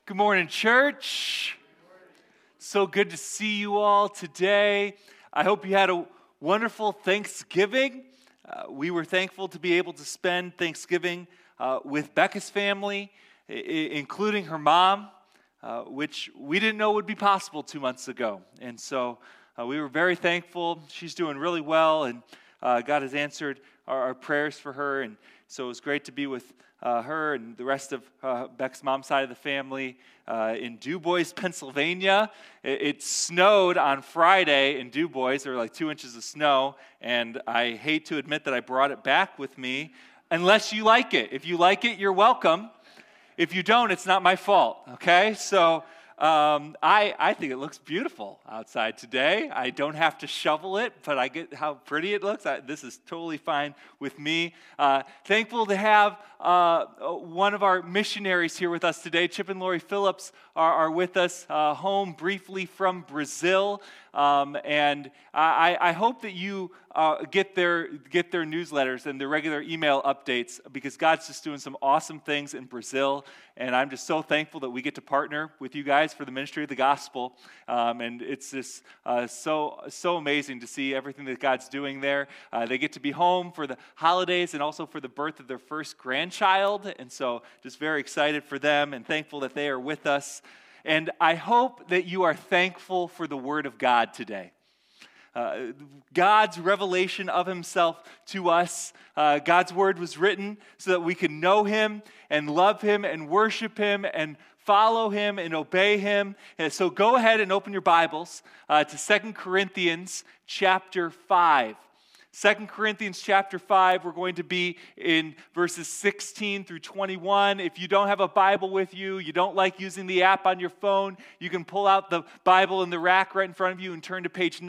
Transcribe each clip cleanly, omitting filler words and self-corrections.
Good morning, church. So good to see you all today. I hope you had a wonderful Thanksgiving. We were thankful to be able to spend Thanksgiving with Becca's family, including her mom, which we didn't know would be possible 2 months ago. And so we were very thankful. She's doing really well, and God has answered our prayers for her. And so it was great to be with her and the rest of Beck's mom's side of the family in DuBois, Pennsylvania. It snowed on Friday in DuBois. There were like 2 inches of snow, and I hate to admit that I brought it back with me, unless you like it. If you like it, you're welcome. If you don't, it's not my fault, okay? So I think it looks beautiful outside today. I don't have to shovel it, but I get how pretty it looks. This is totally fine with me. Thankful to have one of our missionaries here with us today. Chip and Lori Phillips are with us home briefly from Brazil. And I hope that you get their newsletters and their regular email updates, because God's just doing some awesome things in Brazil, and I'm just so thankful that we get to partner with you guys for the ministry of the gospel. And it's just so amazing to see everything that God's doing there. They get to be home for the holidays and also for the birth of their first grandchild, and so just very excited for them and thankful that they are with us. And I hope that you are thankful for the Word of God today. God's revelation of Himself to us. God's Word was written so that we can know Him and love Him and worship Him and follow Him and obey Him. And so go ahead and open your Bibles to 2 Corinthians chapter 5. 2 Corinthians chapter 5, we're going to be in verses 16 through 21. If you don't have a Bible with you, you don't like using the app on your phone, you can pull out the Bible in the rack right in front of you and turn to page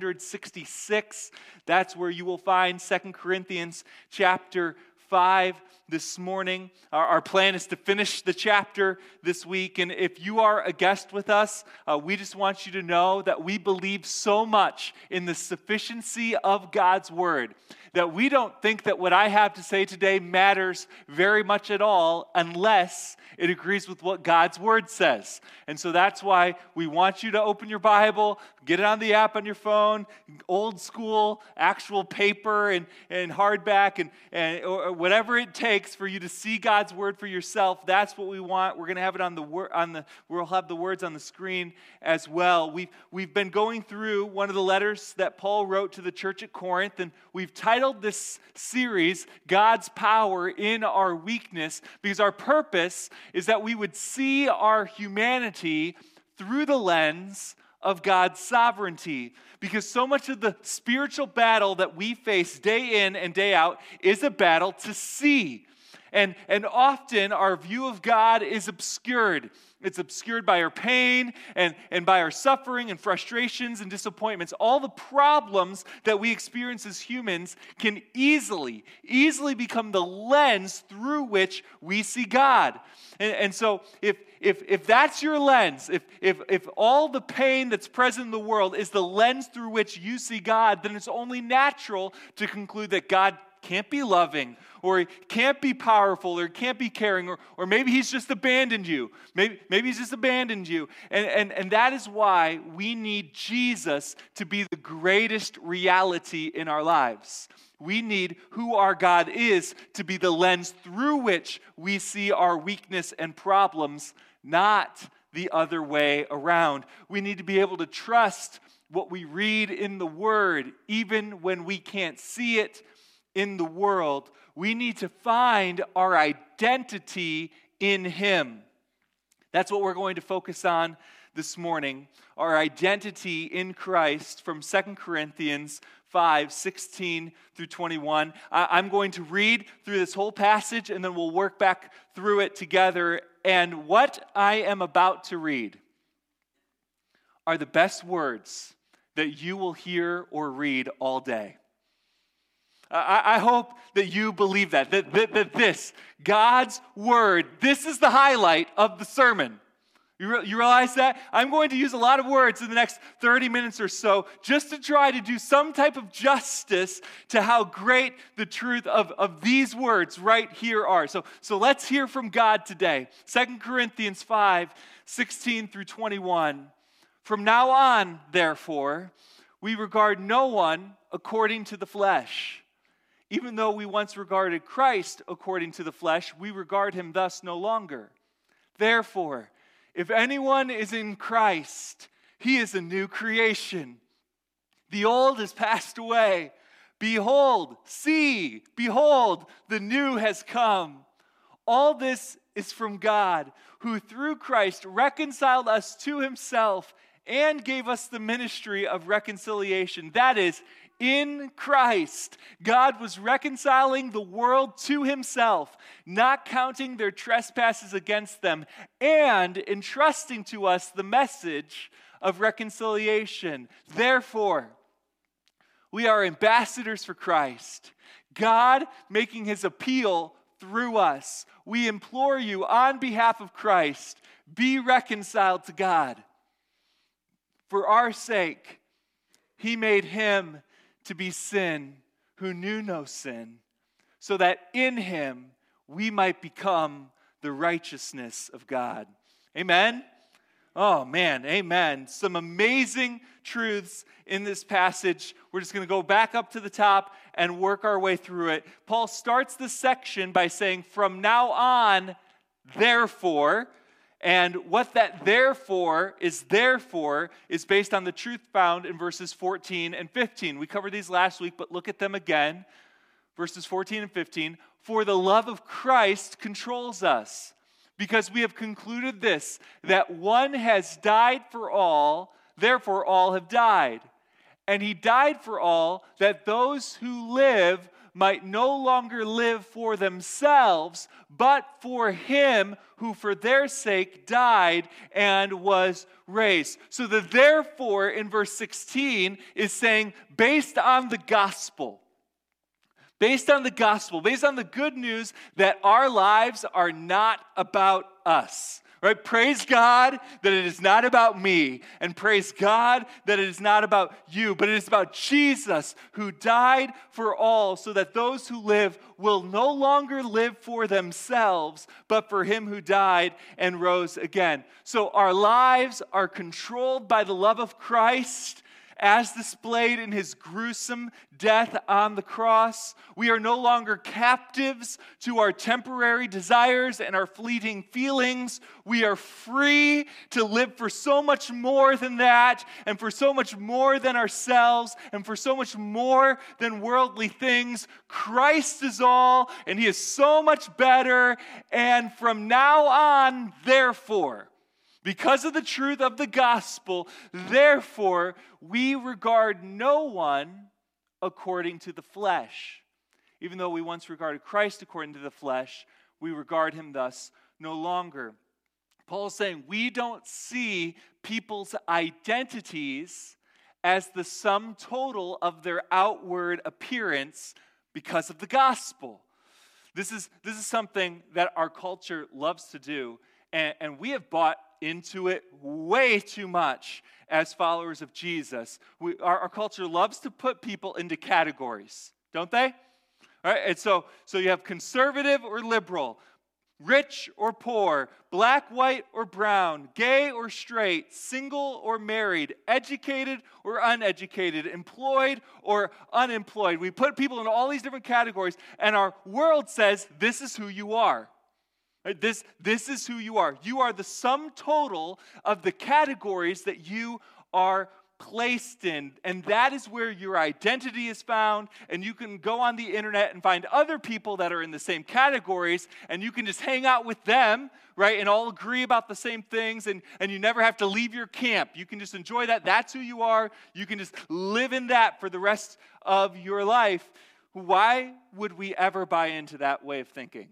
966. That's where you will find 2 Corinthians chapter 5 this morning. Our plan is to finish the chapter this week, and if you are a guest with us, we just want you to know that we believe so much in the sufficiency of God's Word that we don't think that what I have to say today matters very much at all unless it agrees with what God's Word says. And so that's why we want you to open your Bible, get it on the app on your phone, old school, actual paper and hardback or whatever it takes for you to see God's Word for yourself. That's what we want. We're going to have it we'll have the words on the screen as well. We've been going through one of the letters that Paul wrote to the church at Corinth, and we've titled this series, God's Power in Our Weakness, because our purpose is that we would see our humanity through the lens of God's sovereignty. Because so much of the spiritual battle that we face day in and day out is a battle to see. And often our view of God is obscured. It's obscured by our pain and by our suffering and frustrations and disappointments. All the problems that we experience as humans can easily become the lens through which we see God. And so if that's your lens, if all the pain that's present in the world is the lens through which you see God, then it's only natural to conclude that God can't be loving, or He can't be powerful, or can't be caring, or maybe He's just abandoned you. Maybe He's just abandoned you. And that is why we need Jesus to be the greatest reality in our lives. We need who our God is to be the lens through which we see our weakness and problems, not the other way around. We need to be able to trust what we read in the Word, even when we can't see it in the world. We need to find our identity in Him. That's what we're going to focus on this morning, our identity in Christ from 2 Corinthians 5, 16 through 21. I'm going to read through this whole passage, and then we'll work back through it together. And what I am about to read are the best words that you will hear or read all day. I hope that you believe that this, God's Word, this is the highlight of the sermon. You realize that? I'm going to use a lot of words in the next 30 minutes or so just to try to do some type of justice to how great the truth of these words right here are. So let's hear from God today. 2 Corinthians 5, 16 through 21. From now on, therefore, we regard no one according to the flesh. Even though we once regarded Christ according to the flesh, we regard him thus no longer. Therefore, if anyone is in Christ, he is a new creation. The old has passed away. Behold, the new has come. All this is from God, who through Christ reconciled us to himself and gave us the ministry of reconciliation. That is, in Christ, God was reconciling the world to himself, not counting their trespasses against them, and entrusting to us the message of reconciliation. Therefore, we are ambassadors for Christ, God making his appeal through us. We implore you on behalf of Christ, be reconciled to God. For our sake, he made him to be sin who knew no sin, so that in him we might become the righteousness of God. Amen? Oh man, amen. Some amazing truths in this passage. We're just going to go back up to the top and work our way through it. Paul starts this section by saying, from now on, therefore. And what that therefore is based on the truth found in verses 14 and 15. We covered these last week, but look at them again. Verses 14 and 15. For the love of Christ controls us, because we have concluded this, that one has died for all, therefore all have died. And he died for all, that those who live might no longer live for themselves, but for him who for their sake died and was raised. So the therefore in verse 16 is saying, based on the gospel, based on the good news that our lives are not about us. Right? Praise God that it is not about me, and praise God that it is not about you, but it is about Jesus who died for all, so that those who live will no longer live for themselves, but for him who died and rose again. So our lives are controlled by the love of Christ, as displayed in his gruesome death on the cross. We are no longer captives to our temporary desires and our fleeting feelings. We are free to live for so much more than that, and for so much more than ourselves, and for so much more than worldly things. Christ is all, and he is so much better. And from now on, therefore, because of the truth of the gospel, therefore, we regard no one according to the flesh. Even though we once regarded Christ according to the flesh, we regard him thus no longer. Paul is saying we don't see people's identities as the sum total of their outward appearance because of the gospel. This is something that our culture loves to do, and we have bought into it way too much as followers of Jesus. Our culture loves to put people into categories, don't they? All right, and so you have conservative or liberal, rich or poor, black, white, or brown, gay or straight, single or married, educated or uneducated, employed or unemployed. We put people in all these different categories, and our world says this is who you are. This is who you are. You are the sum total of the categories that you are placed in, and that is where your identity is found. And you can go on the internet and find other people that are in the same categories, and you can just hang out with them, right, and all agree about the same things, and you never have to leave your camp. You can just enjoy that. That's who you are. You can just live in that for the rest of your life. Why would we ever buy into that way of thinking?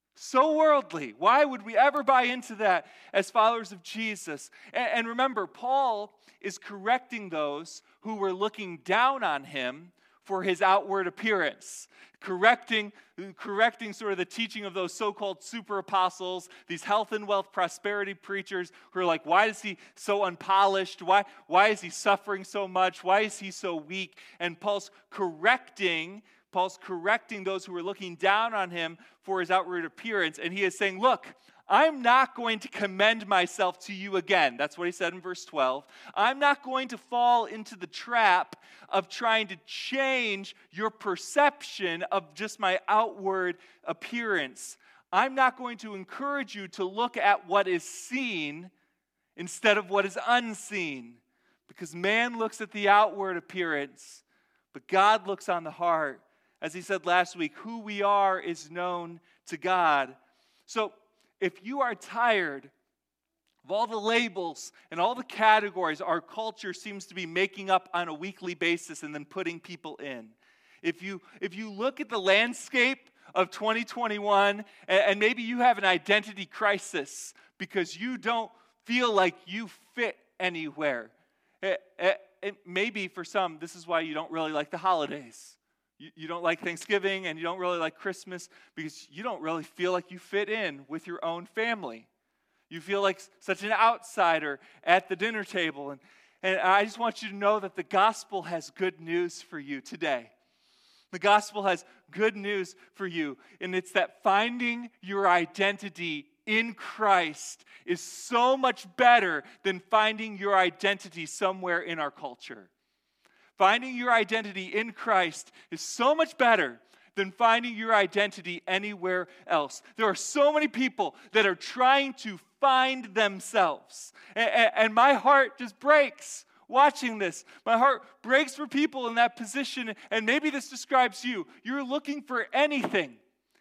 So worldly. Why would we ever buy into that as followers of Jesus? And remember, Paul is correcting those who were looking down on him for his outward appearance, correcting sort of the teaching of those so-called super apostles, these health and wealth prosperity preachers who are like, why is he so unpolished? Why is he suffering so much? Why is he so weak? And Paul's correcting those who are looking down on him for his outward appearance. And he is saying, look, I'm not going to commend myself to you again. That's what he said in verse 12. I'm not going to fall into the trap of trying to change your perception of just my outward appearance. I'm not going to encourage you to look at what is seen instead of what is unseen. Because man looks at the outward appearance, but God looks on the heart. As he said last week, who we are is known to God. So, if you are tired of all the labels and all the categories our culture seems to be making up on a weekly basis and then putting people in, if you look at the landscape of 2021 and maybe you have an identity crisis because you don't feel like you fit anywhere, maybe for some this is why you don't really like the holidays. You don't like Thanksgiving and you don't really like Christmas because you don't really feel like you fit in with your own family. You feel like such an outsider at the dinner table. And I just want you to know that the gospel has good news for you today. The gospel has good news for you. And it's that finding your identity in Christ is so much better than finding your identity somewhere in our culture. Finding your identity in Christ is so much better than finding your identity anywhere else. There are so many people that are trying to find themselves. And my heart just breaks watching this. My heart breaks for people in that position. And maybe this describes you. You're looking for anything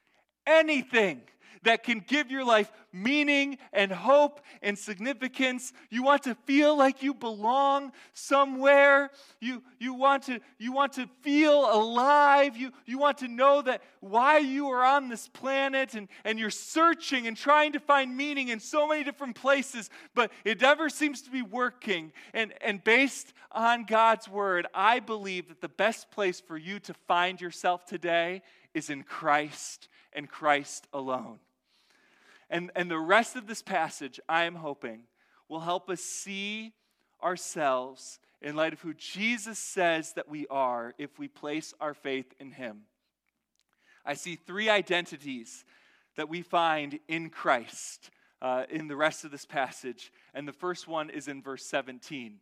that can give your life meaning and hope and significance. You want to feel like you belong somewhere. You want to feel alive. You want to know that why you are on this planet, and you're searching and trying to find meaning in so many different places, but it never seems to be working. And based on God's word, I believe that the best place for you to find yourself today is in Christ and Christ alone. And the rest of this passage, I am hoping, will help us see ourselves in light of who Jesus says that we are if we place our faith in him. I see three identities that we find in Christ in the rest of this passage. And the first one is in verse 17.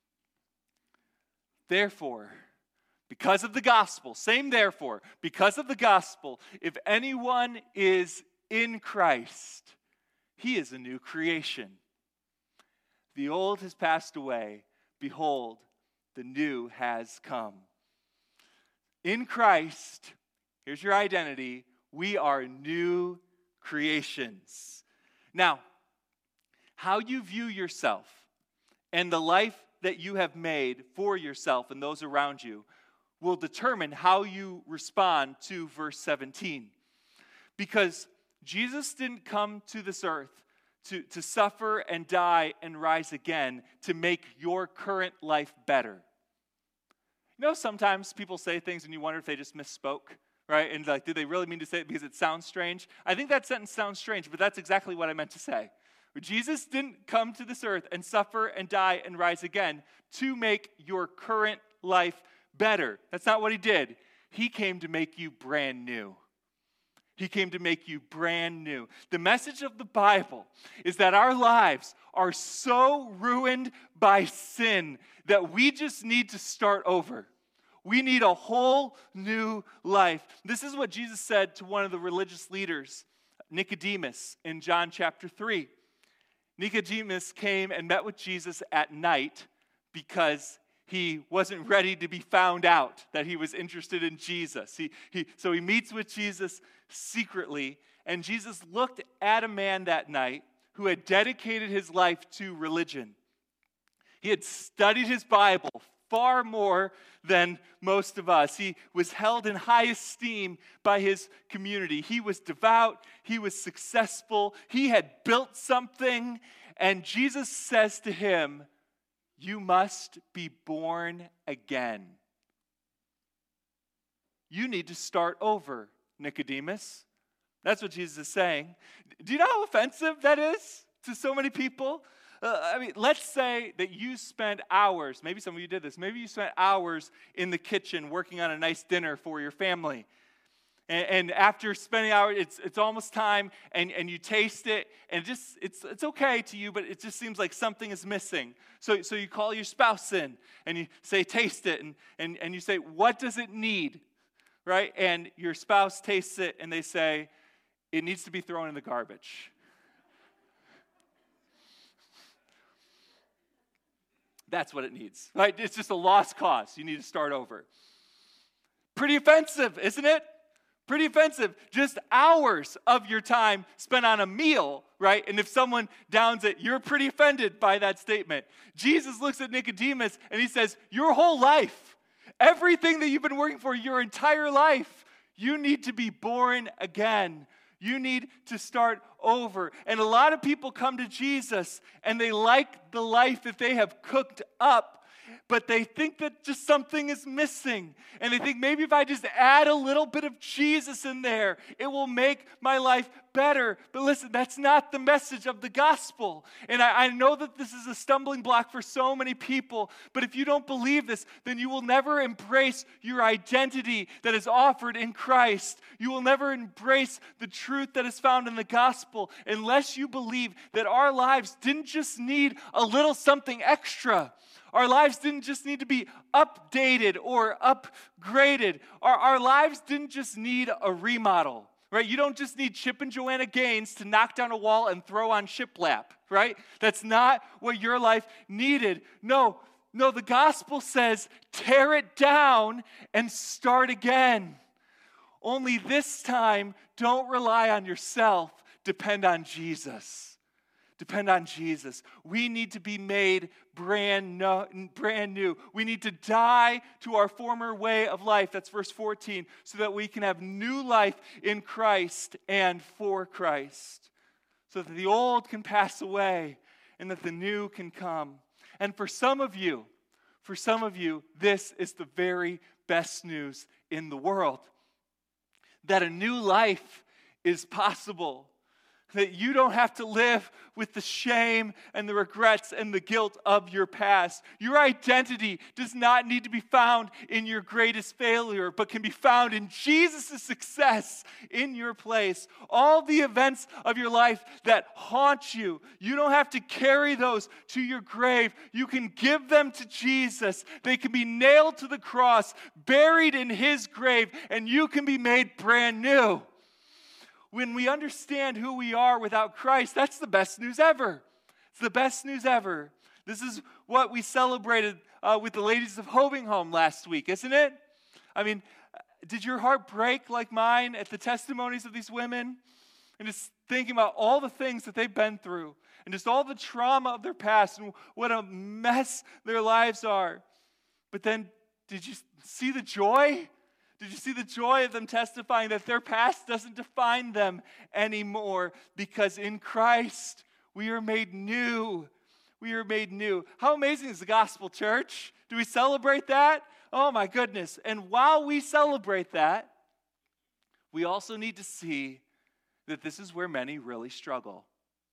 Therefore, because of the gospel, same therefore, because of the gospel, if anyone is in Christ, he is a new creation. The old has passed away. Behold, the new has come. In Christ, here's your identity. We are new creations. Now, how you view yourself and the life that you have made for yourself and those around you will determine how you respond to verse 17. Because Jesus didn't come to this earth to suffer and die and rise again to make your current life better. You know, sometimes people say things and you wonder if they just misspoke, right? And like, did they really mean to say it because it sounds strange? I think that sentence sounds strange, but that's exactly what I meant to say. Jesus didn't come to this earth and suffer and die and rise again to make your current life better. That's not what he did. He came to make you brand new. He came to make you brand new. The message of the Bible is that our lives are so ruined by sin that we just need to start over. We need a whole new life. This is what Jesus said to one of the religious leaders, Nicodemus, in John chapter 3. Nicodemus came and met with Jesus at night because he wasn't ready to be found out that he was interested in Jesus. So he meets with Jesus secretly, and Jesus looked at a man that night who had dedicated his life to religion. He had studied his Bible far more than most of us. He was held in high esteem by his community. He was devout. He was successful. He had built something, and Jesus says to him, "You must be born again." you need to start over, Nicodemus. That's what Jesus is saying. Do you know how offensive that is to so many people? Let's say that you spent hours, maybe some of you did this, maybe you spent hours in the kitchen working on a nice dinner for your family. And after spending hours, it's almost time, and you taste it, and it's okay to you, but it just seems like something is missing. So you call your spouse in, and you say, taste it, and you say, what does it need? Right? And your spouse tastes it, and they say, it needs to be thrown in the garbage. That's what it needs. Right? It's just a lost cause. You need to start over. Pretty offensive, isn't it? Pretty offensive. Just hours of your time spent on a meal, right? And if someone downs it, you're pretty offended by that statement. Jesus looks at Nicodemus and he says, your whole life, everything that you've been working for your entire life, you need to be born again. You need to start over. And a lot of people come to Jesus and they like the life that they have cooked up, but they think that just something is missing. And they think maybe if I just add a little bit of Jesus in there, it will make my life better. But listen, that's not the message of the gospel. And I know that this is a stumbling block for so many people, but if you don't believe this, then you will never embrace your identity that is offered in Christ. You will never embrace the truth that is found in the gospel unless you believe that our lives didn't just need a little something extra. Our lives didn't just need to be updated or upgraded. Our lives didn't just need a remodel, right? You don't just need Chip and Joanna Gaines to knock down a wall and throw on shiplap, right? That's not what your life needed. No, the gospel says tear it down and start again. Only this time, don't rely on yourself. Depend on Jesus. Depend on Jesus. We need to be made brand new. We need to die to our former way of life. That's verse 14. So that we can have new life in Christ and for Christ. So that the old can pass away and that the new can come. And for some of you, this is the very best news in the world. That a new life is possible. That you don't have to live with the shame and the regrets and the guilt of your past. Your identity does not need to be found in your greatest failure, but can be found in Jesus' success in your place. All the events of your life that haunt you, you don't have to carry those to your grave. You can give them to Jesus. They can be nailed to the cross, buried in his grave, and you can be made brand new. When we understand who we are without Christ, that's the best news ever. It's the best news ever. This is what we celebrated with the ladies of Hoving last week, isn't it? I mean, did your heart break like mine at the testimonies of these women? And just thinking about all the things that they've been through and just all the trauma of their past and what a mess their lives are. But then, did you see the joy? Did you see the joy of them testifying that their past doesn't define them anymore? Because in Christ, we are made new. We are made new. How amazing is the gospel, church? Do we celebrate that? Oh my goodness. And while we celebrate that, we also need to see that this is where many really struggle.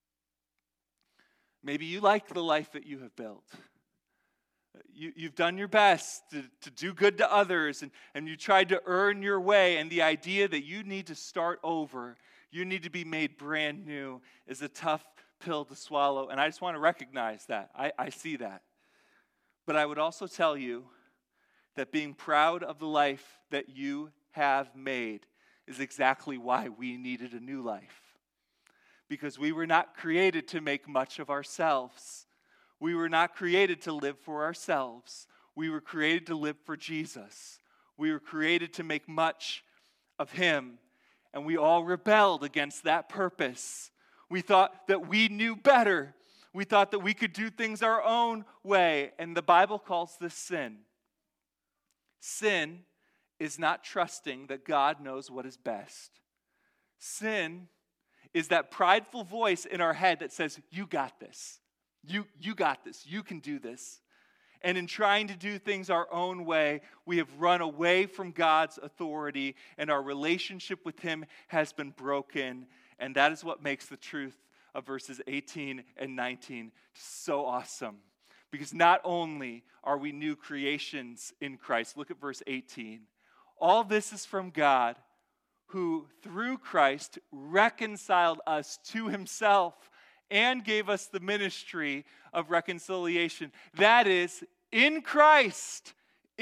Maybe you like the life that you have built. You've done your best to do good to others, and you tried to earn your way, and the idea that you need to start over, you need to be made brand new, is a tough pill to swallow, and I just want to recognize that. I see that. But I would also tell you that being proud of the life that you have made is exactly why we needed a new life. Because we were not created to make much of ourselves. We were not created to live for ourselves. We were created to live for Jesus. We were created to make much of him. And we all rebelled against that purpose. We thought that we knew better. We thought that we could do things our own way. And the Bible calls this sin. Sin is not trusting that God knows what is best. Sin is that prideful voice in our head that says, you got this. You got this. You can do this. And in trying to do things our own way, we have run away from God's authority, and our relationship with him has been broken. And that is what makes the truth of verses 18 and 19 so awesome. Because not only are we new creations in Christ, look at verse 18. All this is from God, who through Christ reconciled us to himself and gave us the ministry of reconciliation. That is, in Christ,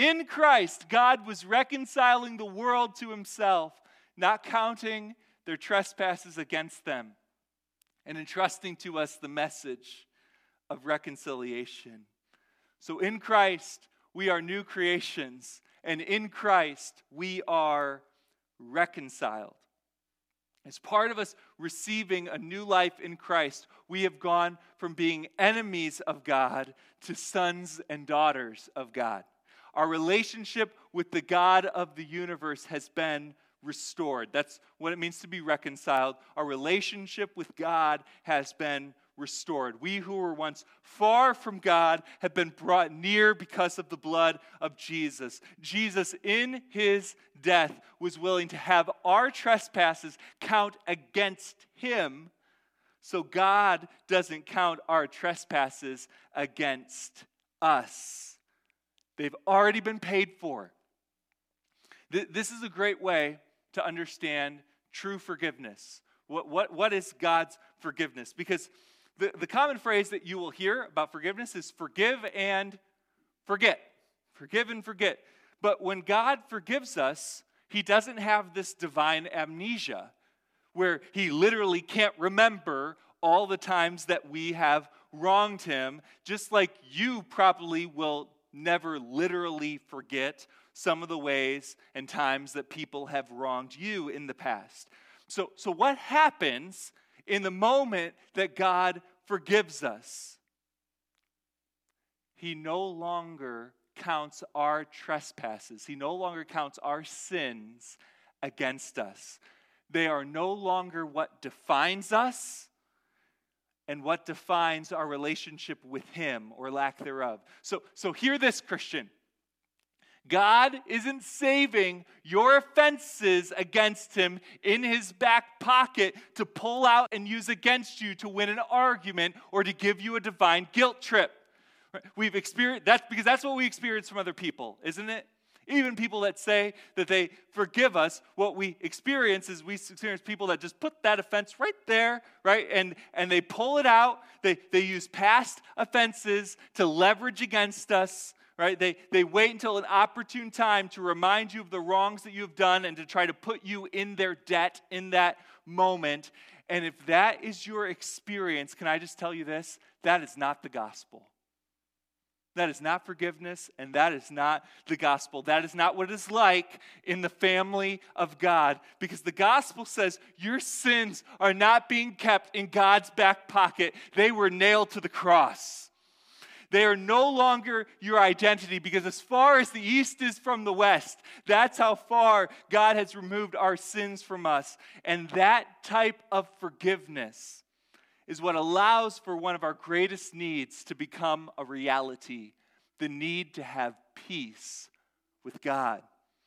God was reconciling the world to himself, not counting their trespasses against them, and entrusting to us the message of reconciliation. So in Christ, we are new creations, and in Christ, we are reconciled. As part of us receiving a new life in Christ, we have gone from being enemies of God to sons and daughters of God. Our relationship with the God of the universe has been restored. That's what it means to be reconciled. Our relationship with God has been restored. We who were once far from God have been brought near because of the blood of Jesus. Jesus, in his death, was willing to have our trespasses count against him, so God doesn't count our trespasses against us. They've already been paid for. This is a great way to understand true forgiveness. What is God's forgiveness? Because the common phrase that you will hear about forgiveness is forgive and forget. Forgive and forget. But when God forgives us, he doesn't have this divine amnesia where he literally can't remember all the times that we have wronged him, just like you probably will never literally forget some of the ways and times that people have wronged you in the past. So what happens in the moment that God forgives us? He no longer counts our trespasses. He no longer counts our sins against us. They are no longer what defines us and what defines our relationship with him or lack thereof. So hear this, Christian. God isn't saving your offenses against him in his back pocket to pull out and use against you to win an argument or to give you a divine guilt trip. We've experienced that's because that's what we experience from other people, isn't it? Even people that say that they forgive us, what we experience is we experience people that just put that offense right there, right? And they pull it out. They use past offenses to leverage against us, right? They wait until an opportune time to remind you of the wrongs that you have done and to try to put you in their debt in that moment. And if that is your experience, can I just tell you this? That is not the gospel. That is not forgiveness, and that is not the gospel. That is not what it is like in the family of God. Because the gospel says your sins are not being kept in God's back pocket. They were nailed to the cross. They are no longer your identity, because as far as the east is from the west, that's how far God has removed our sins from us. And that type of forgiveness is what allows for one of our greatest needs to become a reality, the need to have peace with God.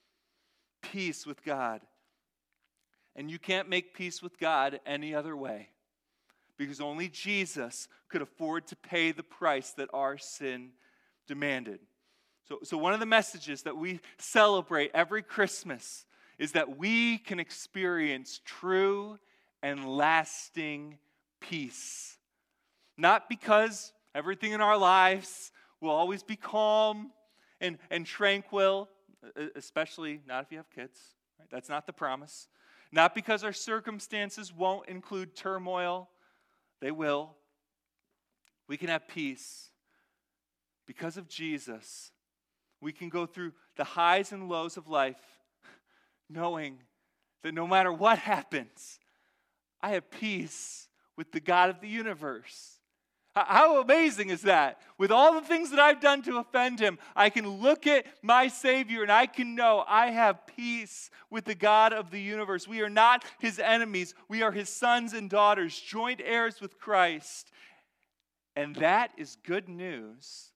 Peace with God. And you can't make peace with God any other way, because only Jesus could afford to pay the price that our sin demanded. So one of the messages that we celebrate every Christmas is that we can experience true and lasting peace. Not because everything in our lives will always be calm and tranquil, especially not if you have kids. Right? That's not the promise. Not because our circumstances won't include turmoil. They will. We can have peace because of Jesus. We can go through the highs and lows of life knowing that no matter what happens, I have peace with the God of the universe. How amazing is that? With all the things that I've done to offend him, I can look at my Savior and I can know I have peace with the God of the universe. We are not his enemies. We are his sons and daughters, joint heirs with Christ. And that is good news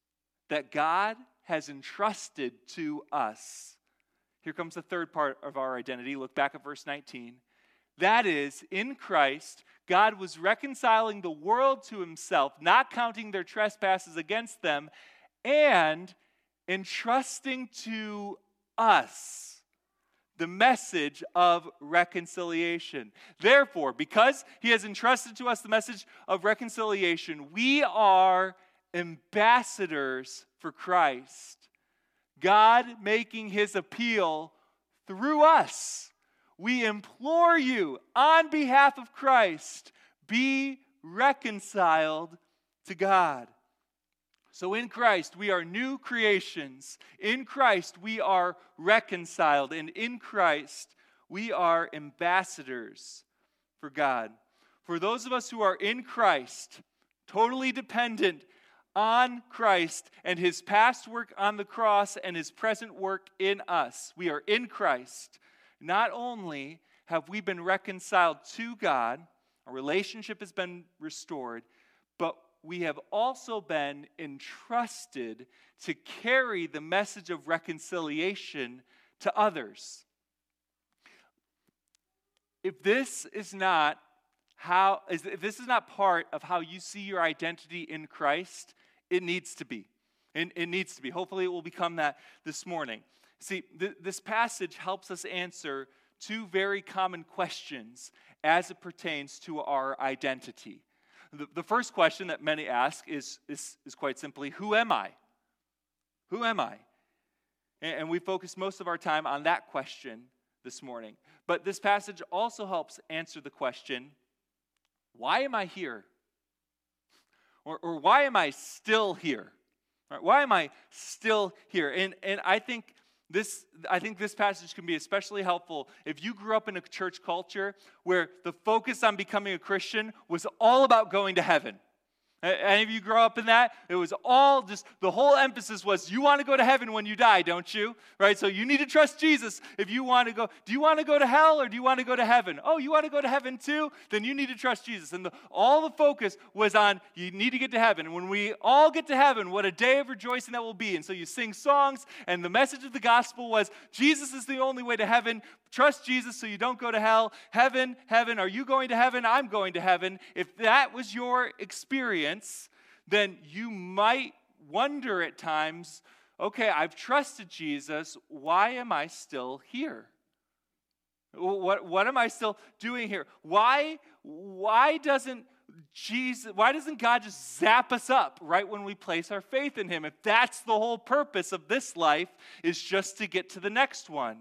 that God has entrusted to us. Here comes the third part of our identity. Look back at verse 19. That is, in Christ, God was reconciling the world to himself, not counting their trespasses against them, and entrusting to us the message of reconciliation. Therefore, because he has entrusted to us the message of reconciliation, we are ambassadors for Christ. God making his appeal through us. We implore you on behalf of Christ, be reconciled to God. So in Christ, we are new creations. In Christ, we are reconciled. And in Christ, we are ambassadors for God. For those of us who are in Christ, totally dependent on Christ and his past work on the cross and his present work in us, we are in Christ. Not only have we been reconciled to God, our relationship has been restored, but we have also been entrusted to carry the message of reconciliation to others. If this is not part of how you see your identity in Christ, it needs to be. It needs to be. Hopefully it will become that this morning. See, this passage helps us answer two very common questions as it pertains to our identity. The first question that many ask is quite simply, who am I? Who am I? And we focus most of our time on that question this morning. But this passage also helps answer the question, why am I here? Or why am I still here? Why am I still here? And I think this passage can be especially helpful if you grew up in a church culture where the focus on becoming a Christian was all about going to heaven. Any of you grow up in that? It was all just, the whole emphasis was, you want to go to heaven when you die, don't you? Right? So you need to trust Jesus if you want to go. Do you want to go to hell or do you want to go to heaven? Oh, you want to go to heaven too? Then you need to trust Jesus. And all the focus was on, you need to get to heaven. And when we all get to heaven, what a day of rejoicing that will be. And so you sing songs, and the message of the gospel was, Jesus is the only way to heaven. Trust Jesus so you don't go to hell. Heaven, heaven, are you going to heaven? I'm going to heaven. If that was your experience, then you might wonder at times, okay, I've trusted Jesus. Why am I still here? What am I still doing here? Why doesn't God just zap us up right when we place our faith in him? If that's the whole purpose of this life, is just to get to the next one.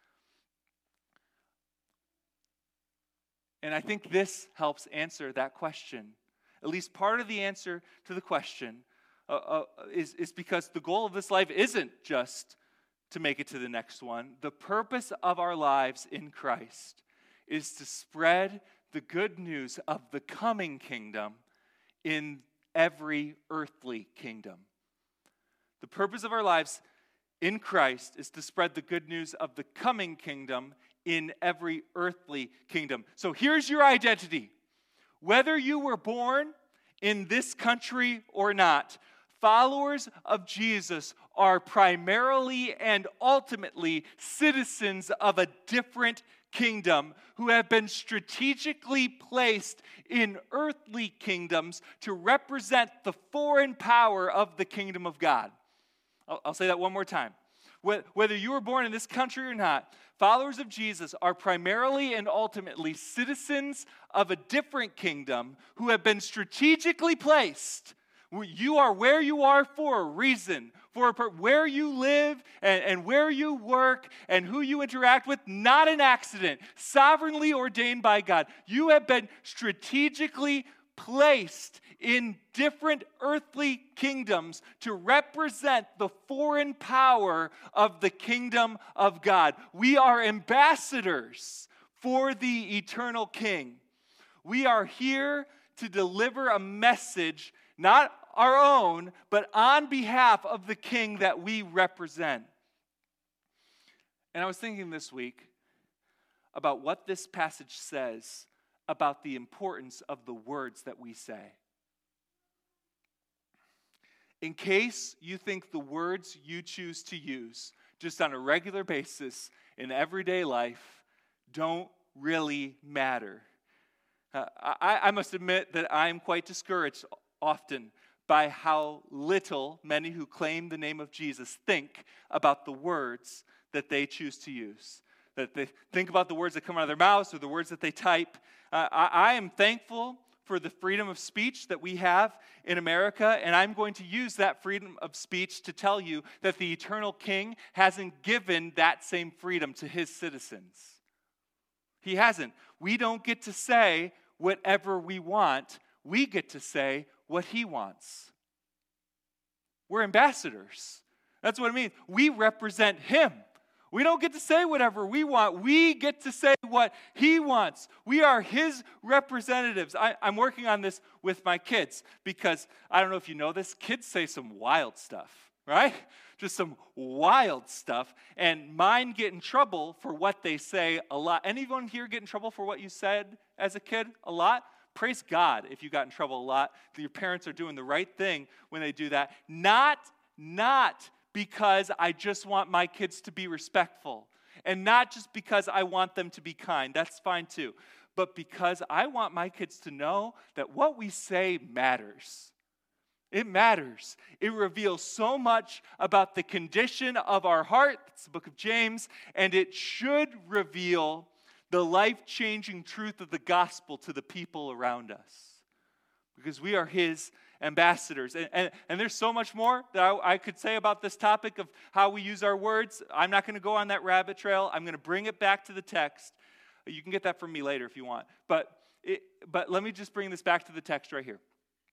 And I think this helps answer that question. At least part of the answer to the question is because the goal of this life isn't just to make it to the next one. The purpose of our lives in Christ is to spread the good news of the coming kingdom in every earthly kingdom. The purpose of our lives in Christ is to spread the good news of the coming kingdom in every earthly kingdom. So here's your identity. Whether you were born in this country or not, followers of Jesus are primarily and ultimately citizens of a different kingdom who have been strategically placed in earthly kingdoms to represent the foreign power of the kingdom of God. I'll say that one more time. Whether you were born in this country or not, followers of Jesus are primarily and ultimately citizens of a different kingdom who have been strategically placed. You are where you are for a reason, where you live and where you work and who you interact with, not an accident, sovereignly ordained by God. You have been strategically placed in different earthly kingdoms to represent the foreign power of the kingdom of God. We are ambassadors for the eternal King. We are here to deliver a message, not our own, but on behalf of the King that we represent. And I was thinking this week about what this passage says about the importance of the words that we say. In case you think the words you choose to use just on a regular basis in everyday life don't really matter. I must admit that I'm quite discouraged often by how little many who claim the name of Jesus think about the words that they choose to use. That they think about the words that come out of their mouths or the words that they type. I am thankful for the freedom of speech that we have in America, and I'm going to use that freedom of speech to tell you that the eternal King hasn't given that same freedom to his citizens. He hasn't. We don't get to say whatever we want. We get to say what he wants. We're ambassadors. That's what it means. We represent him. We don't get to say whatever we want. We get to say what he wants. We are his representatives. I'm working on this with my kids because, I don't know if you know this, kids say some wild stuff, right? Just some wild stuff. And mine get in trouble for what they say a lot. Anyone here get in trouble for what you said as a kid a lot? Praise God if you got in trouble a lot. Your parents are doing the right thing when they do that. Not because I just want my kids to be respectful. And not just because I want them to be kind. That's fine too. But because I want my kids to know that what we say matters. It matters. It reveals so much about the condition of our heart. It's the book of James. And it should reveal the life-changing truth of the gospel to the people around us. Because we are his ambassadors. And there's so much more that I could say about this topic of how we use our words. I'm not going to go on that rabbit trail. I'm going to bring it back to the text. You can get that from me later if you want. But let me just bring this back to the text right here.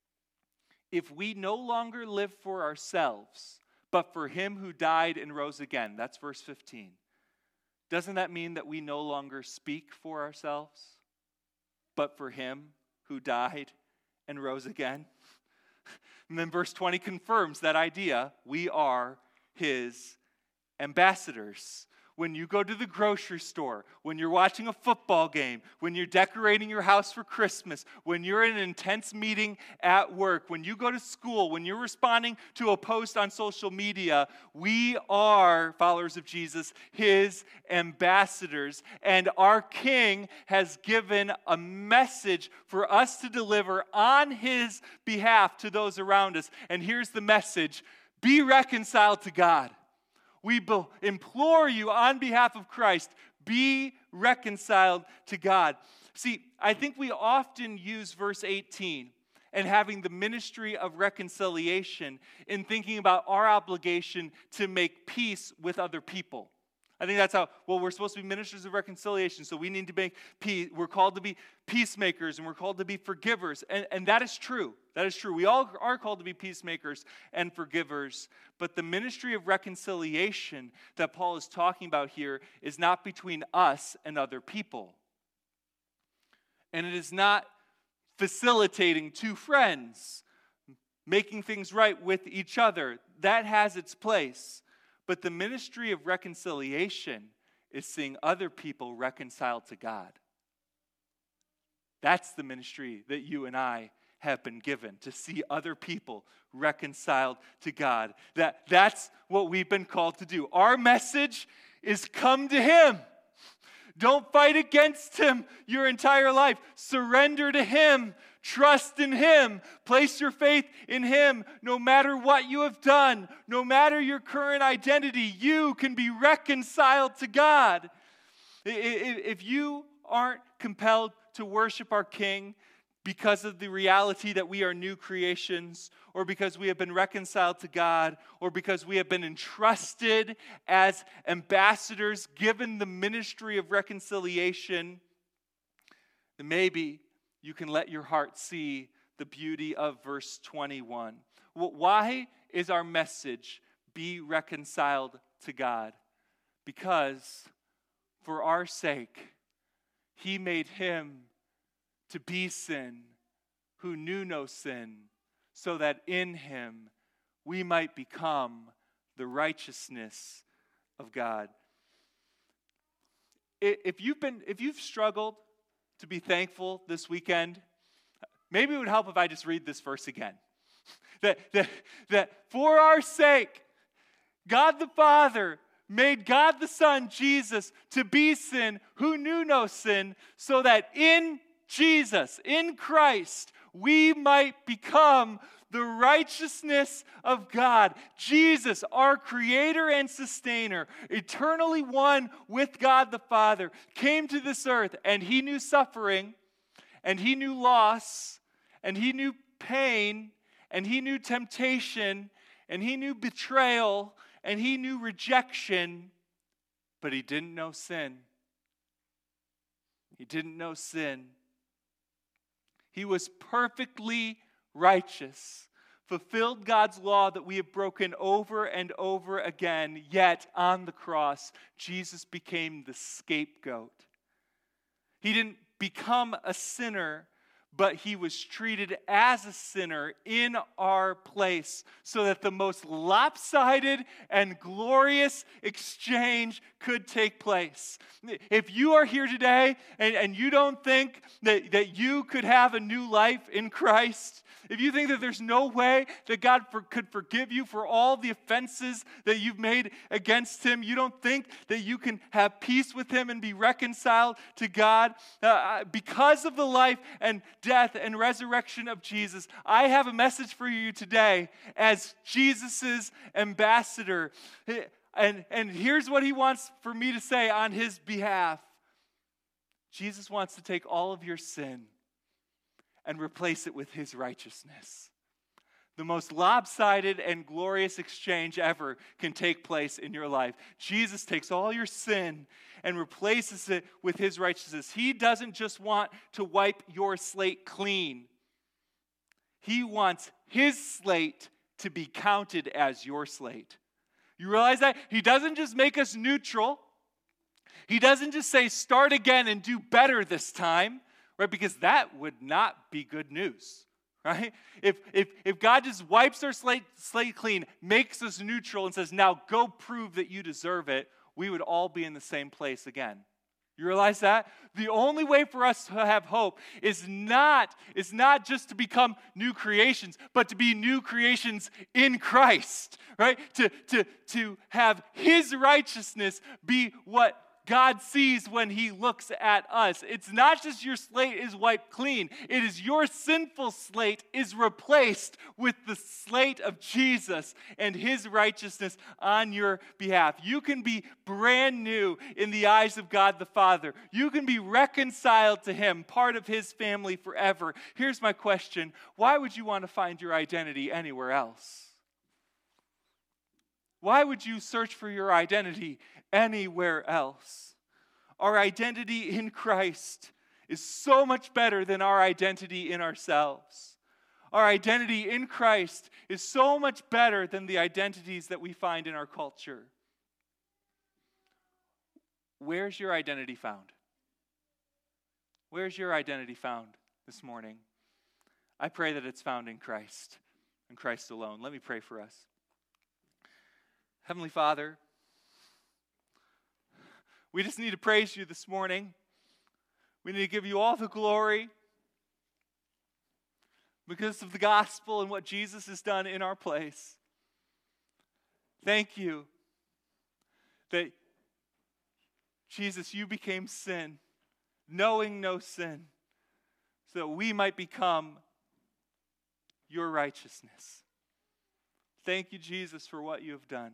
If we no longer live for ourselves, but for him who died and rose again, that's verse 15. Doesn't that mean that we no longer speak for ourselves, but for him who died and rose again? And then verse 20 confirms that idea. We are his ambassadors. When you go to the grocery store, when you're watching a football game, when you're decorating your house for Christmas, when you're in an intense meeting at work, when you go to school, when you're responding to a post on social media, we are, followers of Jesus, his ambassadors. And our King has given a message for us to deliver on his behalf to those around us. And here's the message: be reconciled to God. We implore you on behalf of Christ, be reconciled to God. See, I think we often use verse 18 and having the ministry of reconciliation in thinking about our obligation to make peace with other people. I think that's how, we're supposed to be ministers of reconciliation, so we need to make peace. We're called to be peacemakers, and we're called to be forgivers. And that is true. That is true. We all are called to be peacemakers and forgivers. But the ministry of reconciliation that Paul is talking about here is not between us and other people. And it is not facilitating two friends, making things right with each other. That has its place. But the ministry of reconciliation is seeing other people reconciled to God. That's the ministry that you and I have been given, to see other people reconciled to God. That's what we've been called to do. Our message is come to him. Don't fight against him your entire life. Surrender to him. Trust in him. Place your faith in him. No matter what you have done, no matter your current identity, you can be reconciled to God. If you aren't compelled to worship our King because of the reality that we are new creations, or because we have been reconciled to God, or because we have been entrusted as ambassadors, given the ministry of reconciliation, then maybe you can let your heart see the beauty of verse 21. Why is our message, be reconciled to God? Because for our sake, he made him to be sin who knew no sin, so that in him we might become the righteousness of God. If you've struggled to be thankful this weekend, maybe it would help if I just read this verse again. That for our sake, God the Father made God the Son, Jesus, to be sin who knew no sin, so that in Jesus, in Christ, we might become the righteousness of God. Jesus, our creator and sustainer, eternally one with God the Father, came to this earth, and he knew suffering, and he knew loss, and he knew pain, and he knew temptation, and he knew betrayal, and he knew rejection, but he didn't know sin. He didn't know sin. He was perfectly righteous, fulfilled God's law that we have broken over and over again, yet on the cross, Jesus became the scapegoat. He didn't become a sinner, but he was treated as a sinner in our place, so that the most lopsided and glorious exchange could take place. If you are here today and you don't think that you could have a new life in Christ, if you think that there's no way that God could forgive you for all the offenses that you've made against him, you don't think that you can have peace with him and be reconciled to God because of the life and death and resurrection of Jesus, I have a message for you today as Jesus' ambassador. And here's what he wants for me to say on his behalf. Jesus wants to take all of your sin and replace it with his righteousness. The most lopsided and glorious exchange ever can take place in your life. Jesus takes all your sin and replaces it with his righteousness. He doesn't just want to wipe your slate clean. He wants his slate to be counted as your slate. You realize that? He doesn't just make us neutral. He doesn't just say, start again and do better this time. Right? Because that would not be good news, right? If God just wipes our slate clean, makes us neutral, and says, now go prove that you deserve it, we would all be in the same place again. You realize that? The only way for us to have hope is not just to become new creations, but to be new creations in Christ, right? To have his righteousness be what God sees when he looks at us. It's not just your slate is wiped clean. It is your sinful slate is replaced with the slate of Jesus and his righteousness on your behalf. You can be brand new in the eyes of God the Father. You can be reconciled to him, part of his family forever. Here's my question. Why would you want to find your identity anywhere else? Why would you search for your identity anywhere else? Our identity in Christ is so much better than our identity in ourselves. Our identity in Christ is so much better than the identities that we find in our culture. Where's your identity found? Where's your identity found this morning? I pray that it's found in Christ and Christ alone. Let me pray for us. Heavenly Father, we just need to praise you this morning. We need to give you all the glory because of the gospel and what Jesus has done in our place. Thank you that, Jesus, you became sin, knowing no sin, so that we might become your righteousness. Thank you, Jesus, for what you have done.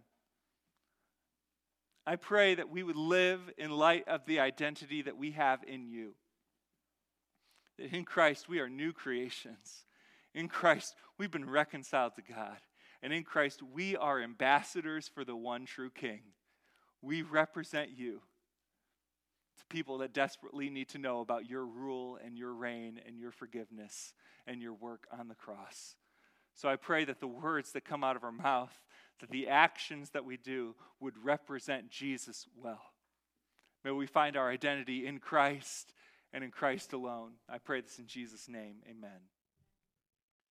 I pray that we would live in light of the identity that we have in you. That in Christ we are new creations. In Christ we've been reconciled to God. And in Christ we are ambassadors for the one true King. We represent you to people that desperately need to know about your rule and your reign and your forgiveness and your work on the cross. So I pray that the words that come out of our mouth, that the actions that we do would represent Jesus well. May we find our identity in Christ and in Christ alone. I pray this in Jesus' name. Amen.